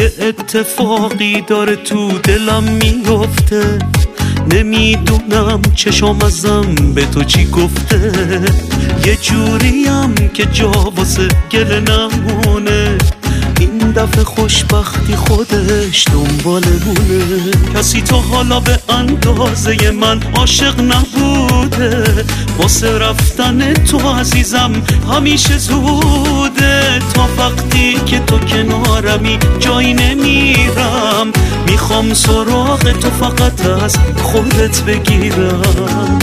چه اتفاقی داره تو دلم میفته، نمیدونم چشم ازم به تو چی گفته. یه جوریم که جا واسه گله نمونه، این دفعه خوشبختی خودش دنبالمونه. کسی تا حالا به اندازه من عاشق نبوده، واسه رفتن تو عزیزم همیشه زوده. تا وقتی که تو کنارمی جایی نمیرم، میخوام سراغ تو فقط از خودت بگیرم.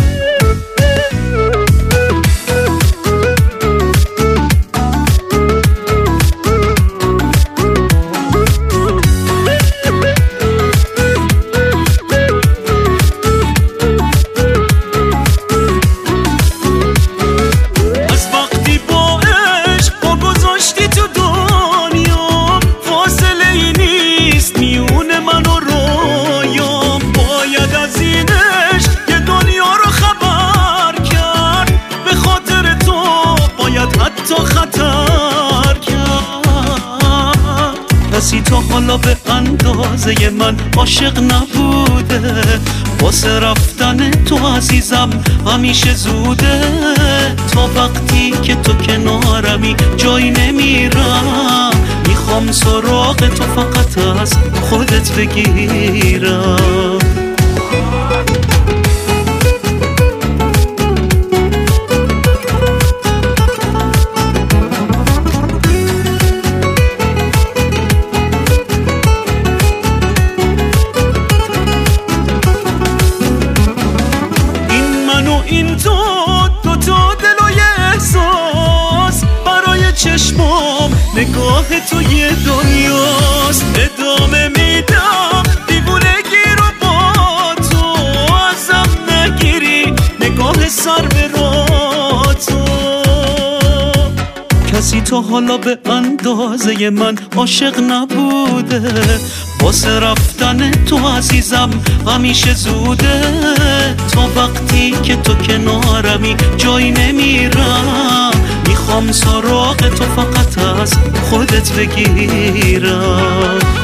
کسی تا حالا به اندازه من عاشق نبوده، واسه رفتن تو عزیزم همیشه زوده. تا وقتی که تو کنارمی جایی نمیرم، میخوام سراغ تو فقط از خودت بگیرم. این تو تا دل و یه احساس، برای چشمام نگاه تو یه دنیاست. ادامه میدم دیوونگی رو با تو، ازم نگیری نگاه سر به راه تو. کسی تا حالا به اندازه من عاشق نبوده، واسه رفتن تو عزیزم همیشه زوده. تا وقتی که تو کنارمی جایی نمیرم، میخوام سراغ تو فقط از خودت بگیرم.